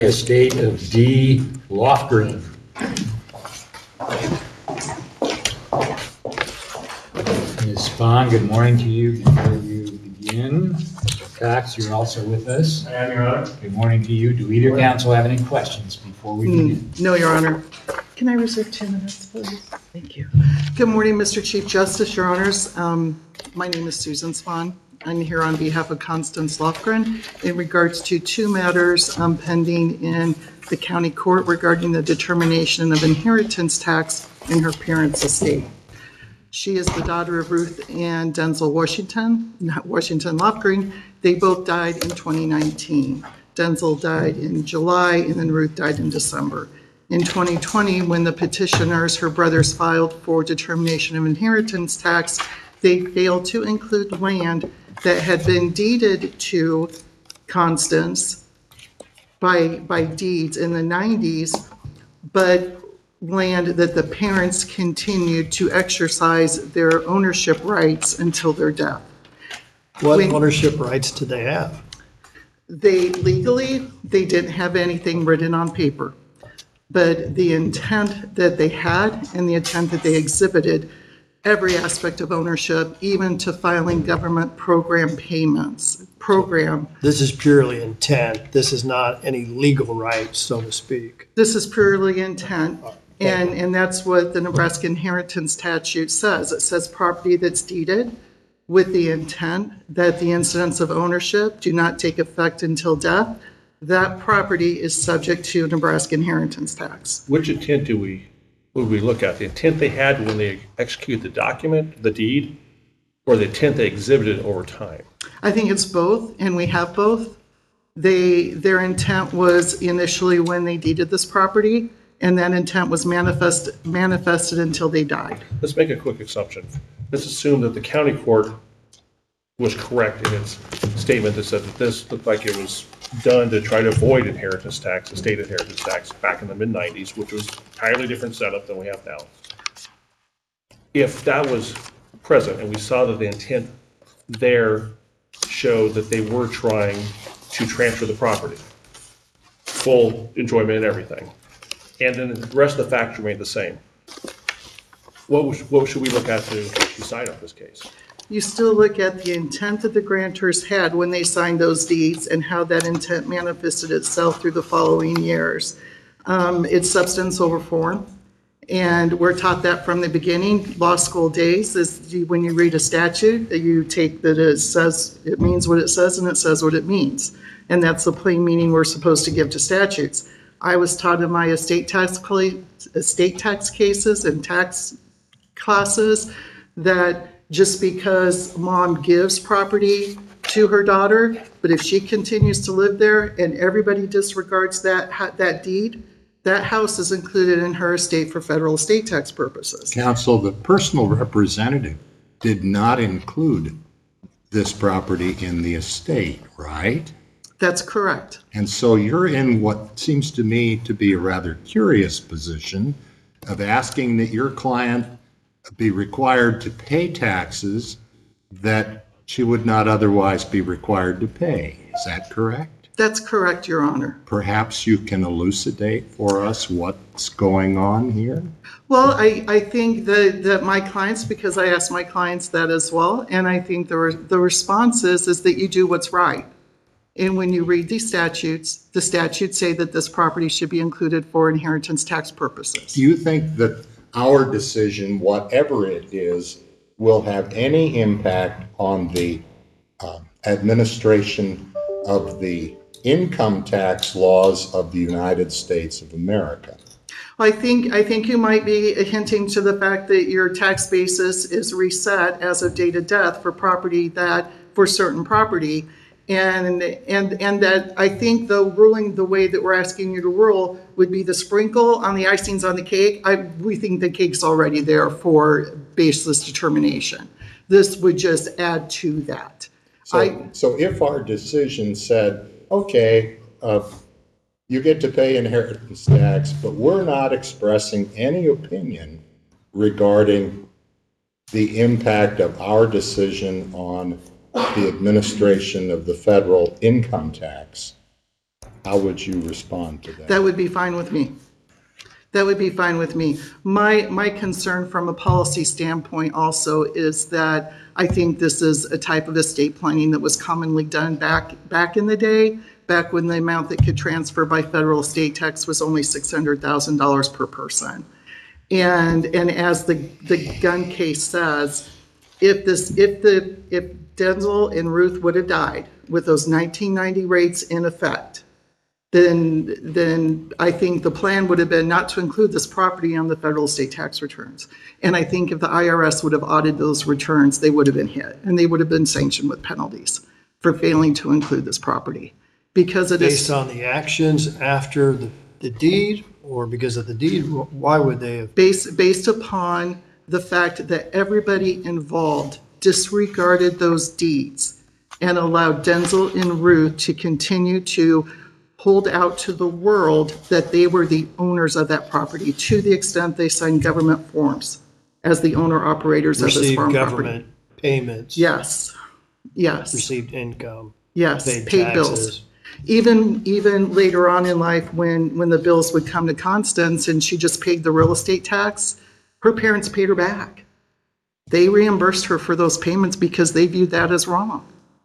Estate of D. Lofgren. Ms. Spahn, good morning to you. Before you begin, Mr. Cox, you're also with us. I am, Your Honor. Good morning to you. Do either counsel have any questions before we begin? No, Your Honor. Can I reserve 2 minutes, please? Thank you. Good morning, Mr. Chief Justice, Your Honors. My name is Susan Spahn. I'm here on behalf of Constance Lofgren in regards to 2 matters pending in the county court regarding the determination of inheritance tax in her parents' estate. She is the daughter of Ruth and Denzel Washington Lofgren. They both died in 2019. Denzel died in July, and then Ruth died in December. In 2020, when the petitioners, her brothers, filed for determination of inheritance tax, they failed to include land that had been deeded to Constance by deeds in the 90s, but land that the parents continued to exercise their ownership rights until their death. What ownership rights did they have? They didn't have anything written on paper, but the intent that they had and the intent that they exhibited, every aspect of ownership, even to filing government program payments. This is purely intent. This is not any legal rights, so to speak. This is purely intent, and that's what the Nebraska inheritance statute says. It says property that's deeded with the intent that the incidents of ownership do not take effect until death. That property is subject to Nebraska inheritance tax. Which intent would we look at? The intent they had when they executed the document, the deed, or the intent they exhibited over time? I think it's both, and we have both. Their intent was initially when they deeded this property, and that intent was manifested until they died. Let's make a quick assumption. Let's assume that the county court was correct in its statement that said that this looked like it was done to try to avoid inheritance tax, estate inheritance tax, back in the mid-90s, which was an entirely different setup than we have now. If that was present and we saw that the intent there showed that they were trying to transfer the property, full enjoyment and everything, and then the rest of the facts remained the same, what should we look at to decide on this case? You still look at the intent that the grantors had when they signed those deeds and how that intent manifested itself through the following years. It's substance over form, and we're taught that from the beginning. Law school days is when you read a statute, you take that it means what it says and it says what it means, and that's the plain meaning we're supposed to give to statutes. I was taught in my estate tax cases and tax classes that just because mom gives property to her daughter, but if she continues to live there and everybody disregards that deed, that house is included in her estate for federal estate tax purposes. Counsel, the personal representative did not include this property in the estate, right? That's correct. And so you're in what seems to me to be a rather curious position of asking that your client be required to pay taxes that she would not otherwise be required to pay. Is that correct? That's correct, Your Honor. Perhaps you can elucidate for us what's going on here? Well, I think that my clients, because I ask my clients that as well, and I think the response is that you do what's right. And when you read these statutes, the statutes say that this property should be included for inheritance tax purposes. Do you think that our decision, whatever it is, will have any impact on the administration of the income tax laws of the United States of America? I think you might be hinting to the fact that your tax basis is reset as of date of death for certain property. And that I think the way that we're asking you to rule would be the sprinkle on the icings on the cake. We think the cake's already there for baseless determination. This would just add to that. So if our decision said, okay, you get to pay inheritance tax, but we're not expressing any opinion regarding the impact of our decision on the administration of the federal income tax, How would you respond to that? That would be fine with me. That would be fine with me. My concern from a policy standpoint also is that I think this is a type of estate planning that was commonly done back in the day, back when the amount that could transfer by federal estate tax was only $600,000 per person. And as the gun case says, if Denzel and Ruth would have died with those 1990 rates in effect, then I think the plan would have been not to include this property on the federal estate tax returns. And I think if the IRS would have audited those returns, they would have been hit, and they would have been sanctioned with penalties for failing to include this property. Because it is Based on the actions after the deed, or because of the deed, why would they have? based upon the fact that everybody involved disregarded those deeds and allowed Denzel and Ruth to continue to hold out to the world that they were the owners of that property, to the extent they signed government forms as the owner-operators of this Received farm property. government payments. Yes, yes, Received income. yes, Paid paid bills. taxes. Even later on in life, when the bills would come to Constance and she just paid the real estate tax, her parents paid her back. They reimbursed her for those payments because they viewed that as wrong.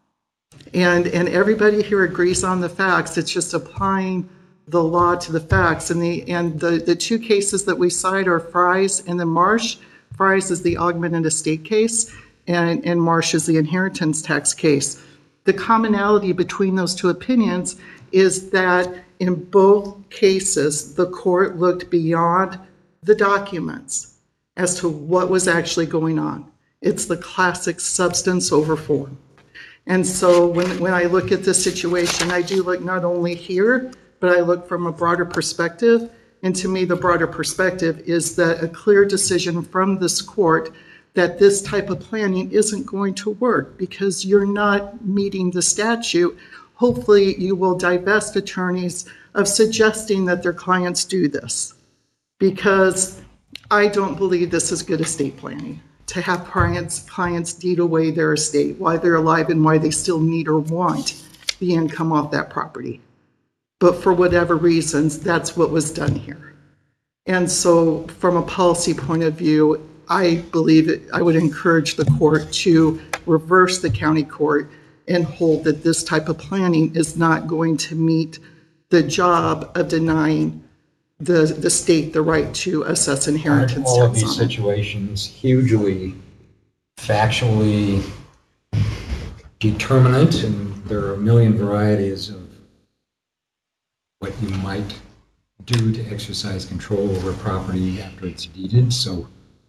And everybody here agrees on the facts. It's just applying the law to the facts. And the two cases that we cite are Fries and then Marsh. Fries is the augmented estate case, and Marsh is the inheritance tax case. The commonality between those two opinions is that in both cases, the court looked beyond the documents as to what was actually going on. It's the classic substance over form. And so when I look at this situation, I do look not only here, but I look from a broader perspective. And to me, the broader perspective is that a clear decision from this court that this type of planning isn't going to work because you're not meeting the statute. Hopefully, you will divest attorneys of suggesting that their clients do this, because I don't believe this is good estate planning, to have clients deed away their estate while they're alive and why they still need or want the income off that property. But for whatever reasons, that's what was done here. And so from a policy point of view, I believe I would encourage the court to reverse the county court and hold that this type of planning is not going to meet the job of denying the state the right to assess inheritance All of tax these on it. situations hugely factually determinate, and there are a million varieties of what you might do to exercise control over property after it's deeded. So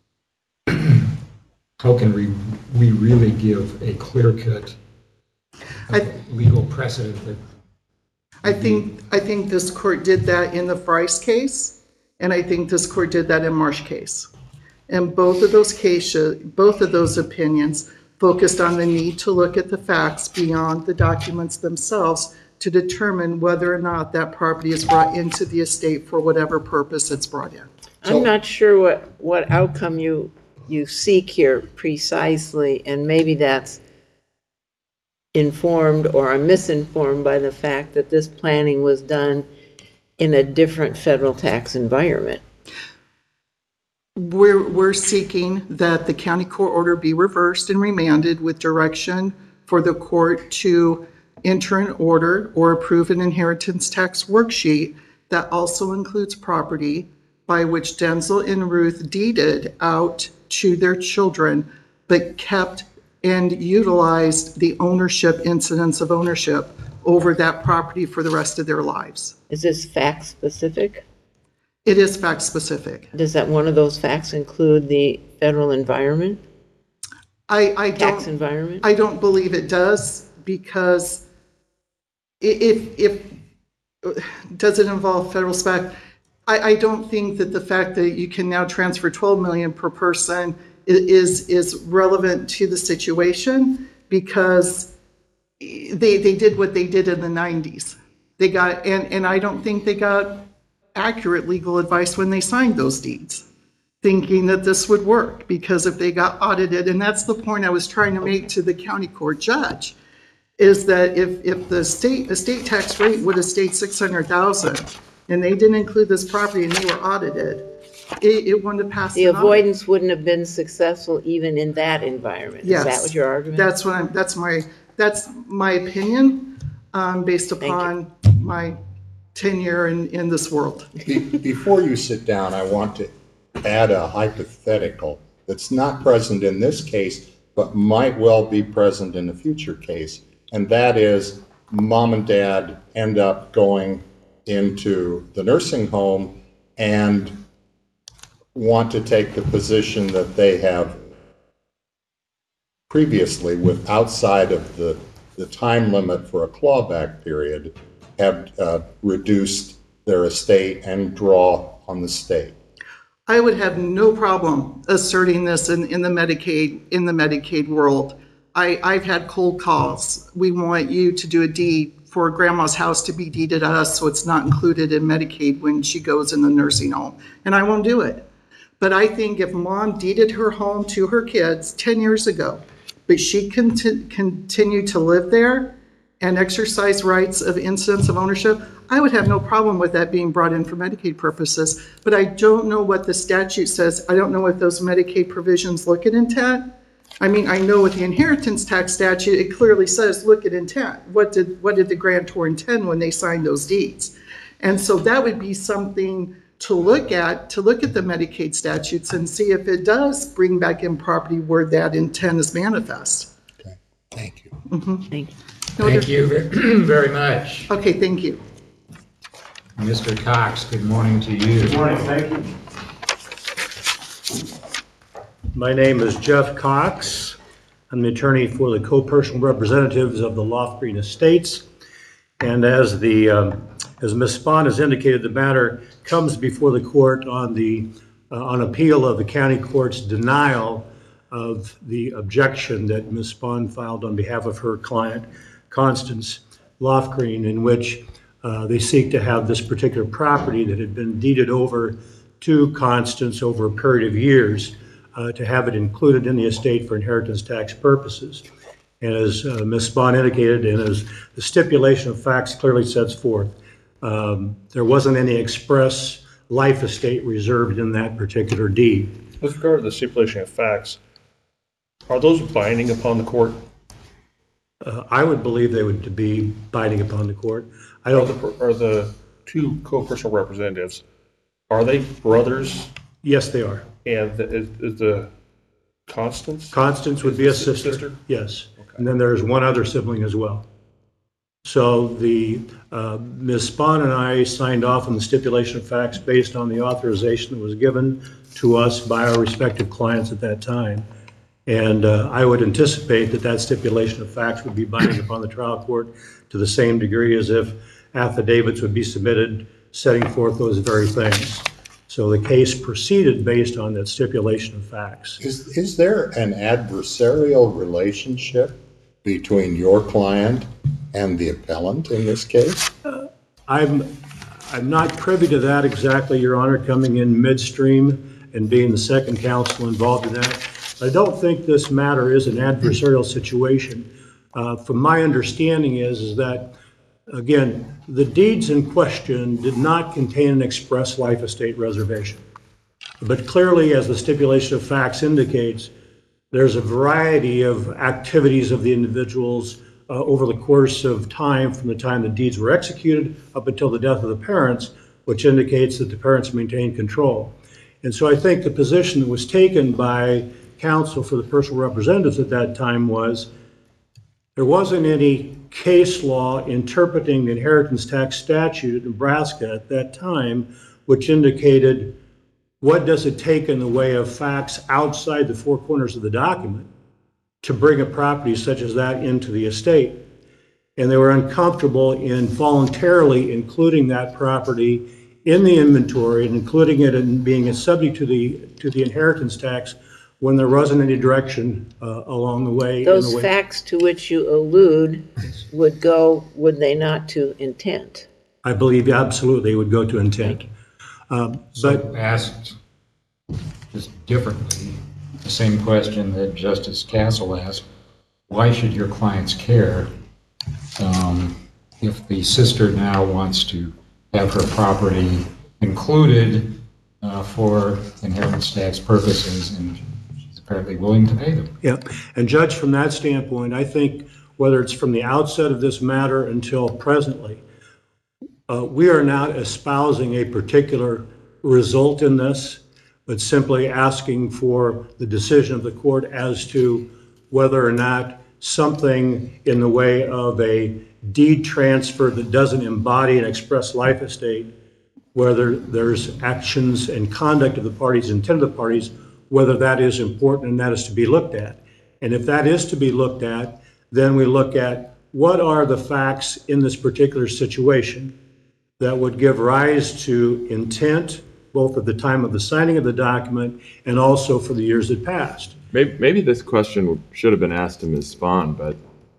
how can we really give a clear-cut legal precedent that I think this court did that in the Fries case, and I think this court did that in Marsh case. And both of those cases, both of those opinions focused on the need to look at the facts beyond the documents themselves to determine whether or not that property is brought into the estate for whatever purpose it's brought in. I'm not sure what outcome you seek here precisely, and maybe that's informed or I'm misinformed by the fact that this planning was done in a different federal tax environment. We're seeking that the county court order be reversed and remanded with direction for the court to enter an order or approve an inheritance tax worksheet that also includes property by which Denzel and Ruth deeded out to their children, but kept and utilized the ownership, incidence of ownership over that property for the rest of their lives. Is this fact specific? It is fact specific. Does that one of those facts include the federal environment, tax environment? I don't believe it does, because if does it involve federal spec? I don't think that the fact that you can now transfer $12 million per person is relevant to the situation, because they did what they did in the 90s. They got, and I don't think they got accurate legal advice when they signed those deeds, thinking that this would work, because if they got audited, and that's the point I was trying to make to the county court judge, is that if the estate tax rate would have stayed 600,000 and they didn't include this property and they were audited, it wouldn't have passed The an audit. avoidance wouldn't have been successful even in that environment. Is that Yes. what your argument? That's my opinion, based you. upon my tenure in this world. Before you sit down, I want to add a hypothetical that's not present in this case, but might well be present in a future case. And that is mom and dad end up going into the nursing home and want to take the position that they have previously, with outside of the time limit for a clawback period, have reduced their estate and draw on the state. I would have no problem asserting this in the Medicaid world. I've had cold calls. We want you to do a deed for grandma's house to be deeded to us so it's not included in Medicaid when she goes in the nursing home. And I won't do it. But I think if mom deeded her home to her kids 10 years ago, but she continued to live there and exercise rights of incidence of ownership, I would have no problem with that being brought in for Medicaid purposes. But I don't know what the statute says. I don't know if those Medicaid provisions look at intent. I mean, I know with the inheritance tax statute, it clearly says, look at intent. What did the grantor intend when they signed those deeds? And so that would be something to look at the Medicaid statutes and see if it does bring back in property where that intent is manifest. Okay, thank you. Thank you. Thank you very much. Okay, thank you. Mr. Cox, good morning to you. Good morning, thank you. My name is Jeff Cox. I'm the attorney for the co-personal representatives of the Lofgreen Estates. And as Ms. Spahn has indicated, the matter comes before the court on appeal of the county court's denial of the objection that Ms. Spahn filed on behalf of her client, Constance Lofgreen, in which they seek to have this particular property that had been deeded over to Constance over a period of years, to have it included in the estate for inheritance tax purposes. And as Ms. Spahn indicated, and as the stipulation of facts clearly sets forth, there wasn't any express life estate reserved in that particular deed. With regard to the stipulation of facts, are those binding upon the court? I would believe they would be binding upon the court. Are the two co-personal representatives, are they brothers? Yes, they are. And is the Constance? Constance would be a sister. Yes. Okay. And then there's one other sibling as well. So the Ms. Spahn and I signed off on the stipulation of facts based on the authorization that was given to us by our respective clients at that time. And I would anticipate that stipulation of facts would be binding upon the trial court to the same degree as if affidavits would be submitted setting forth those very things. So the case proceeded based on that stipulation of facts. Is there an adversarial relationship between your client and the appellant in this case? I'm not privy to that exactly, Your Honor, coming in midstream and being the second counsel involved in that. I don't think this matter is an adversarial situation. From my understanding is that, again, the deeds in question did not contain an express life estate reservation. But clearly, as the stipulation of facts indicates, there's a variety of activities of the individuals over the course of time from the time the deeds were executed up until the death of the parents, which indicates that the parents maintained control. And so I think the position that was taken by counsel for the personal representatives at that time was there wasn't any case law interpreting the inheritance tax statute in Nebraska at that time, which indicated what does it take in the way of facts outside the four corners of the document to bring a property such as that into the estate. And they were uncomfortable in voluntarily including that property in the inventory and including it in being subject to the inheritance tax when there wasn't any direction along the way. Those facts to which you allude would they not, to intent? I believe absolutely would go to intent. So asked just differently, the same question that Justice Castle asked, why should your clients care If the sister now wants to have her property included for inheritance tax purposes, and she's apparently willing to pay them. Yeah, and Judge, from that standpoint, I think whether it's from the outset of this matter until presently, we are not espousing a particular result in this, but simply asking for the decision of the court as to whether or not something in the way of a deed transfer that doesn't embody an express life estate, whether there's actions and conduct of the parties, intent of the parties, whether that is important and that is to be looked at. And if that is to be looked at, then we look at what are the facts in this particular situation that would give rise to intent, both at the time of the signing of the document and also for the years that passed. Maybe this question should have been asked to Ms. Spahn, but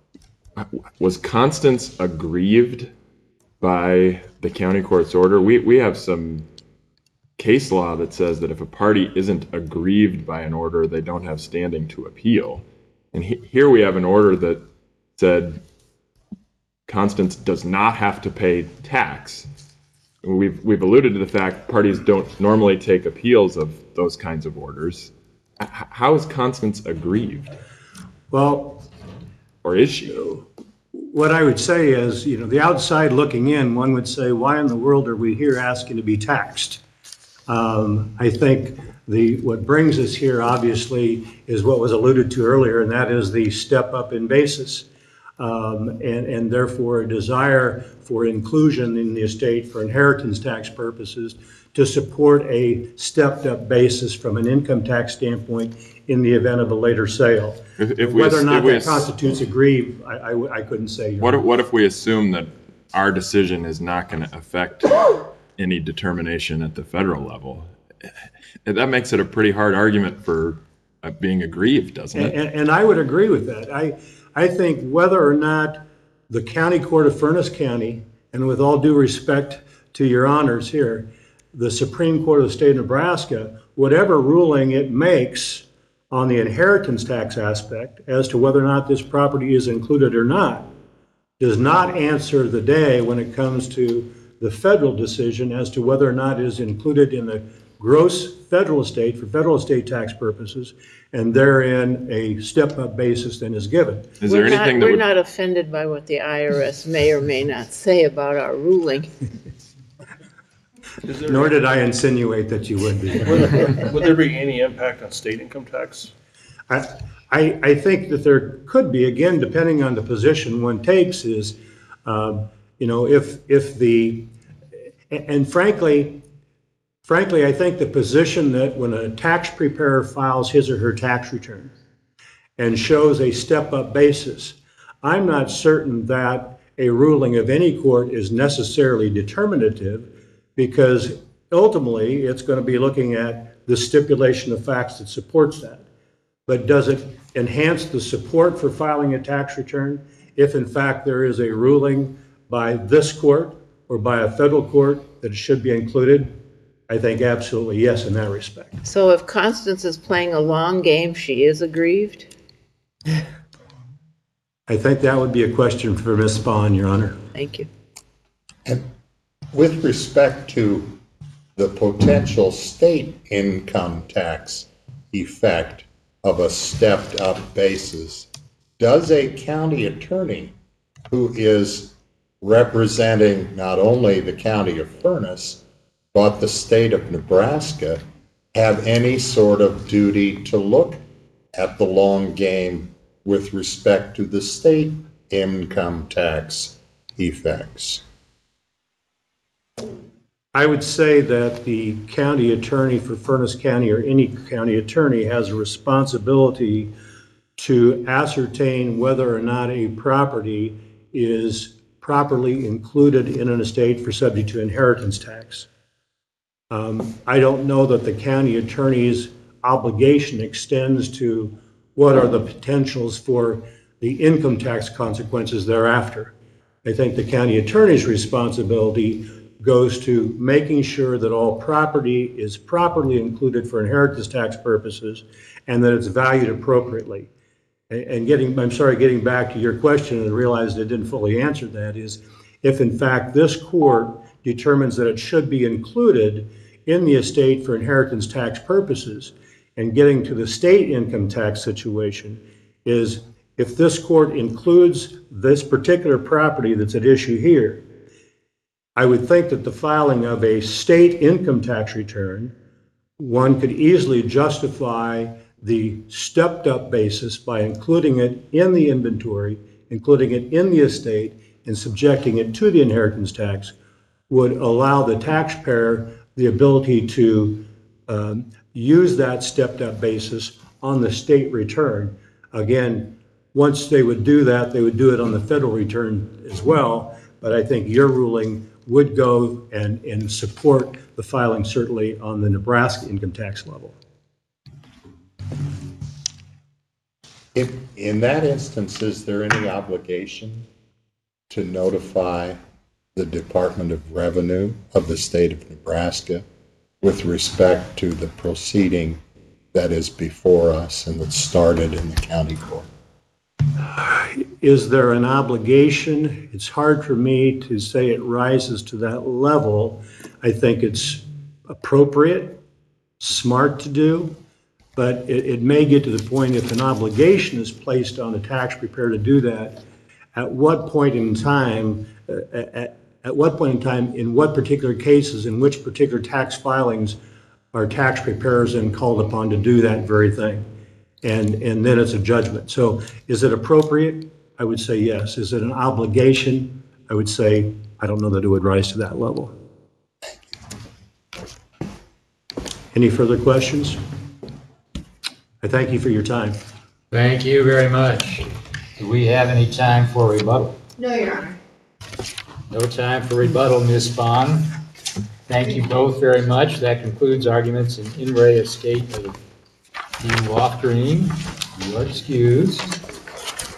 was Constance aggrieved by the county court's order? We have some case law that says that if a party isn't aggrieved by an order, they don't have standing to appeal. And here we have an order that said Constance does not have to pay tax. We've alluded to the fact parties don't normally take appeals of those kinds of orders. How is Constance aggrieved? Well, or is she? What I would say is, the outside looking in, one would say, why in the world are we here asking to be taxed? I think what brings us here, obviously, is what was alluded to earlier, and that is the step up in basis. And therefore a desire for inclusion in the estate for inheritance tax purposes to support a stepped up basis from an income tax standpoint in the event of a later sale. Whether or not that constitutes aggrieved, I couldn't say. What if we assume that our decision is not going to affect any determination at the federal level? That makes it a pretty hard argument for being aggrieved, doesn't it? And I would agree with that. I think whether or not the County Court of Furnace County, and with all due respect to your honors here, the Supreme Court of the state of Nebraska, whatever ruling it makes on the inheritance tax aspect as to whether or not this property is included or not, does not answer the day when it comes to the federal decision as to whether or not it is included in the gross federal estate for federal estate tax purposes, and therein a step-up basis then is given. Is there anything that we're would... not offended by what the IRS may or may not say about our ruling. Nor did I insinuate that you would be. Would there be any impact on state income tax? I think that there could be, again, depending on the position one takes, is, if the, and frankly, I think the position that when a tax preparer files his or her tax return and shows a step-up basis, I'm not certain that a ruling of any court is necessarily determinative, because ultimately it's going to be looking at the stipulation of facts that supports that. But does it enhance the support for filing a tax return if in fact there is a ruling by this court or by a federal court that it should be included? I think absolutely yes in that respect. So if Constance is playing a long game, she is aggrieved? I think that would be a question for Ms. Spahn, Your Honor. Thank you. And with respect to the potential state income tax effect of a stepped up basis, does a county attorney who is representing not only the county of Furnace, but the state of Nebraska have any sort of duty to look at the long game with respect to the state income tax effects? I would say that the county attorney for Furnace County or any county attorney has a responsibility to ascertain whether or not a property is properly included in an estate for subject to inheritance tax. I don't know that the county attorney's obligation extends to what are the potentials for the income tax consequences thereafter. I think the county attorney's responsibility goes to making sure that all property is properly included for inheritance tax purposes and that it's valued appropriately. and getting back to your question and realized I didn't fully answer that, is if in fact this court determines that it should be included in the estate for inheritance tax purposes, and getting to the state income tax situation, is if this court includes this particular property that's at issue here, I would think that the filing of a state income tax return, one could easily justify the stepped up basis by including it in the inventory, including it in the estate, and subjecting it to the inheritance tax, would allow the taxpayer the ability to use that stepped up basis on the state return. Again, once they would do that, they would do it on the federal return as well, but I think your ruling would go and support the filing certainly on the Nebraska income tax level. In that instance, is there any obligation to notify the Department of Revenue of the state of Nebraska with respect to the proceeding that is before us and that started in the county court? Is there an obligation? It's hard for me to say it rises to that level. I think it's appropriate, smart to do, but it may get to the point if an obligation is placed on the tax preparer to do that, at what point in time, in what particular cases, in which particular tax filings are tax preparers then called upon to do that very thing? And then it's a judgment. So is it appropriate? I would say yes. Is it an obligation? I would say, I don't know that it would rise to that level. Any further questions? I thank you for your time. Thank you very much. Do we have any time for rebuttal? No, Your Honor. No time for rebuttal, Ms. Spahn. Thank you both very much. That concludes arguments in re estate of Dean Lofgren. You are excused.